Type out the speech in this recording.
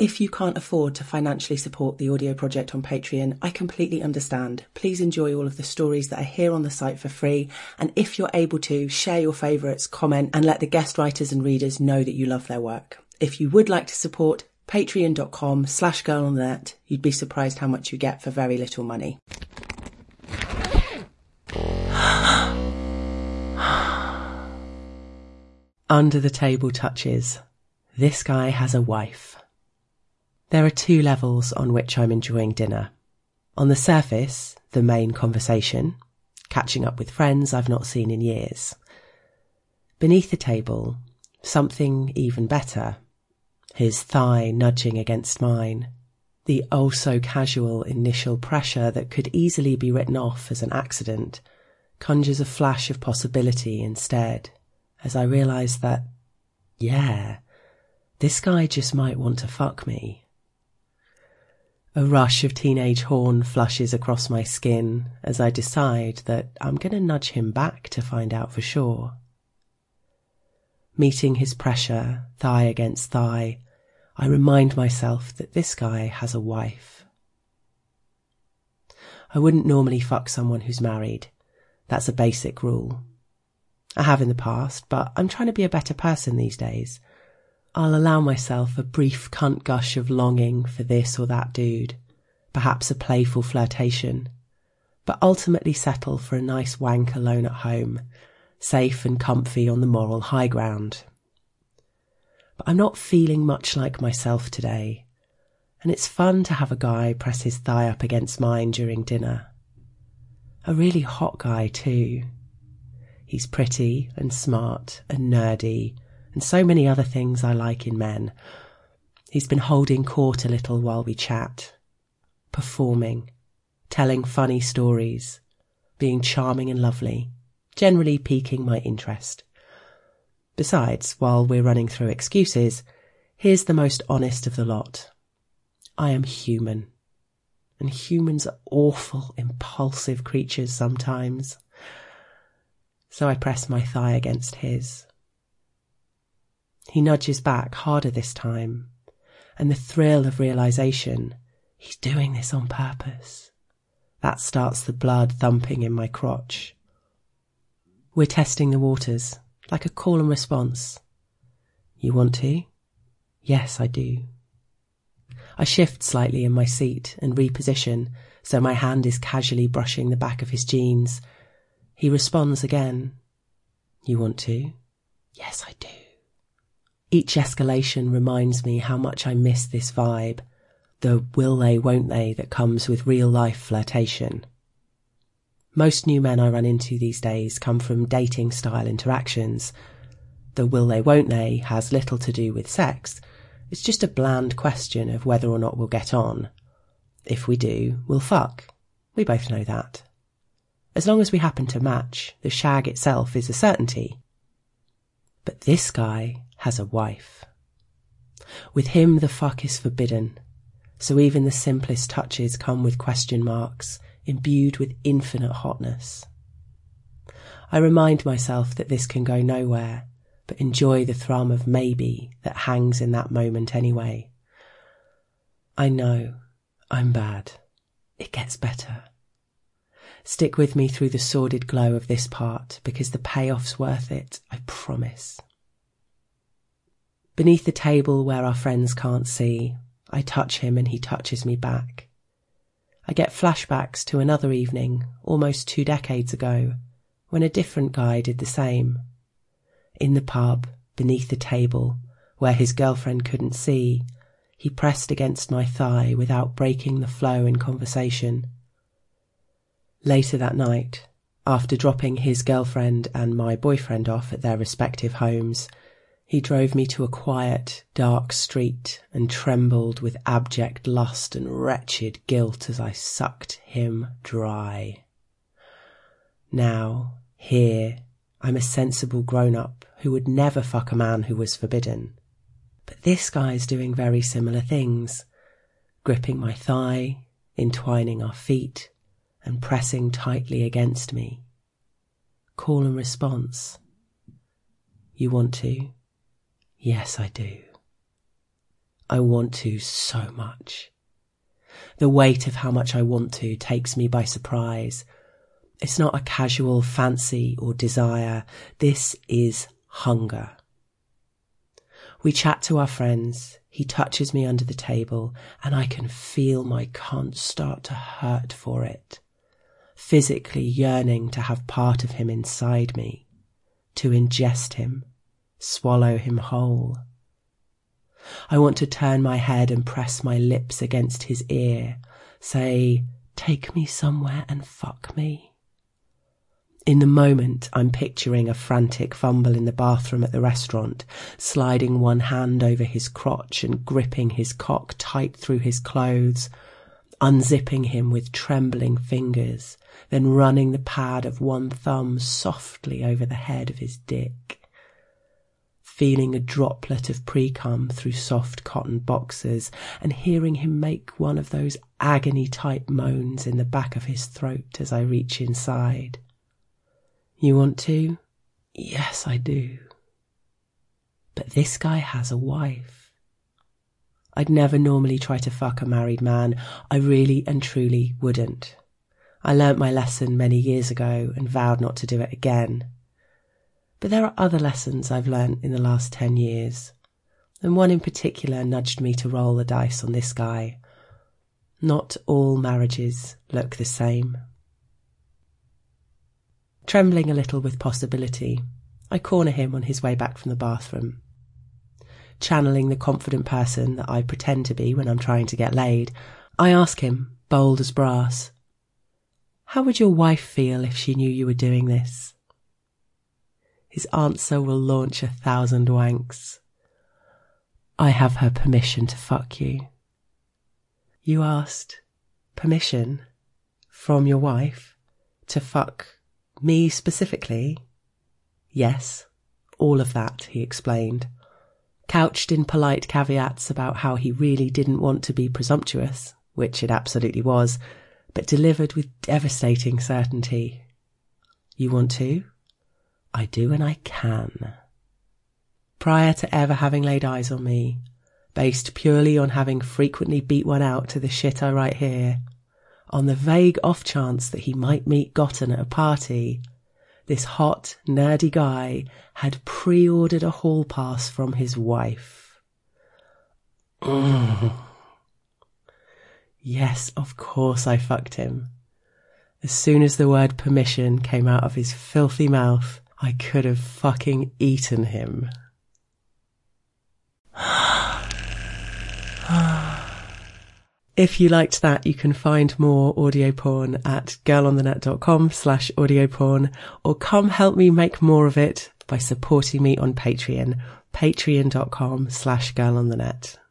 If you can't afford to financially support the audio project on Patreon, I completely understand. Please enjoy all of the stories that are here on the site for free. And if you're able to, share your favourites, comment, and let the guest writers and readers know that you love their work. If you would like to support, patreon.com/girlonthenet. You'd be surprised how much you get for very little money. Under the table touches. This guy has a wife. There are 2 levels on which I'm enjoying dinner. On the surface, the main conversation, catching up with friends I've not seen in years. Beneath the table, something even better. His thigh nudging against mine. The oh-so-casual initial pressure that could easily be written off as an accident conjures a flash of possibility instead, as I realise that, yeah, this guy just might want to fuck me. A rush of teenage horn flushes across my skin as I decide that I'm going to nudge him back to find out for sure. Meeting his pressure, thigh against thigh, I remind myself that this guy has a wife. I wouldn't normally fuck someone who's married. That's a basic rule. I have in the past, but I'm trying to be a better person these days. I'll allow myself a brief cunt gush of longing for this or that dude, perhaps a playful flirtation, but ultimately settle for a nice wank alone at home, safe and comfy on the moral high ground. But I'm not feeling much like myself today, and it's fun to have a guy press his thigh up against mine during dinner. A really hot guy too. He's pretty and smart and nerdy, and so many other things I like in men. He's been holding court a little while we chat, performing, telling funny stories, being charming and lovely, generally piquing my interest. Besides, while we're running through excuses, here's the most honest of the lot. I am human, and humans are awful, impulsive creatures sometimes. So I press my thigh against his. He nudges back harder this time, and the thrill of realisation, he's doing this on purpose, that starts the blood thumping in my crotch. We're testing the waters, like a call and response. You want to? Yes, I do. I shift slightly in my seat and reposition, so my hand is casually brushing the back of his jeans. He responds again. You want to? Yes, I do. Each escalation reminds me how much I miss this vibe, the will they, won't they that comes with real-life flirtation. Most new men I run into these days come from dating-style interactions. The will they, won't they has little to do with sex. It's just a bland question of whether or not we'll get on. If we do, we'll fuck. We both know that. As long as we happen to match, the shag itself is a certainty. But this guy has a wife. With him the fuck is forbidden, so even the simplest touches come with question marks, imbued with infinite hotness. I remind myself that this can go nowhere, but enjoy the thrum of maybe that hangs in that moment anyway. I know, I'm bad. It gets better. Stick with me through the sordid glow of this part, because the payoff's worth it, I promise. Beneath the table where our friends can't see, I touch him and he touches me back. I get flashbacks to another evening, almost 2 decades ago, when a different guy did the same. In the pub, beneath the table, where his girlfriend couldn't see, he pressed against my thigh without breaking the flow in conversation. Later that night, after dropping his girlfriend and my boyfriend off at their respective homes, he drove me to a quiet, dark street and trembled with abject lust and wretched guilt as I sucked him dry. Now, here, I'm a sensible grown-up who would never fuck a man who was forbidden. But this guy's doing very similar things, gripping my thigh, entwining our feet, and pressing tightly against me. Call and response. You want to? Yes, I do. I want to so much. The weight of how much I want to takes me by surprise. It's not a casual fancy or desire. This is hunger. We chat to our friends. He touches me under the table and I can feel my cunt start to hurt for it. Physically yearning to have part of him inside me, to ingest him, swallow him whole. I want to turn my head and press my lips against his ear, say, "Take me somewhere and fuck me." In the moment, I'm picturing a frantic fumble in the bathroom at the restaurant, sliding one hand over his crotch and gripping his cock tight through his clothes, unzipping him with trembling fingers, then running the pad of one thumb softly over the head of his dick. Feeling a droplet of pre-cum through soft cotton boxers and hearing him make one of those agony-type moans in the back of his throat as I reach inside. You want to? Yes, I do. But this guy has a wife. I'd never normally try to fuck a married man. I really and truly wouldn't. I learnt my lesson many years ago and vowed not to do it again. But there are other lessons I've learnt in the last 10 years, and one in particular nudged me to roll the dice on this guy. Not all marriages look the same. Trembling a little with possibility, I corner him on his way back from the bathroom. Channeling the confident person that I pretend to be when I'm trying to get laid, I ask him, bold as brass, "How would your wife feel if she knew you were doing this?" His answer will launch 1,000 wanks. "I have her permission to fuck you." You asked permission from your wife to fuck me specifically? Yes, all of that, he explained, couched in polite caveats about how he really didn't want to be presumptuous, which it absolutely was, but delivered with devastating certainty. You want to? I do and I can. Prior to ever having laid eyes on me, based purely on having frequently beat one out to the shit I write here, on the vague off chance that he might meet Gotten at a party, this hot, nerdy guy had pre-ordered a hall pass from his wife. Yes, of course I fucked him. As soon as the word permission came out of his filthy mouth, I could have fucking eaten him. If you liked that, you can find more audio porn at girlonthenet.com/audio porn, or come help me make more of it by supporting me on Patreon, patreon.com/girlonthenet.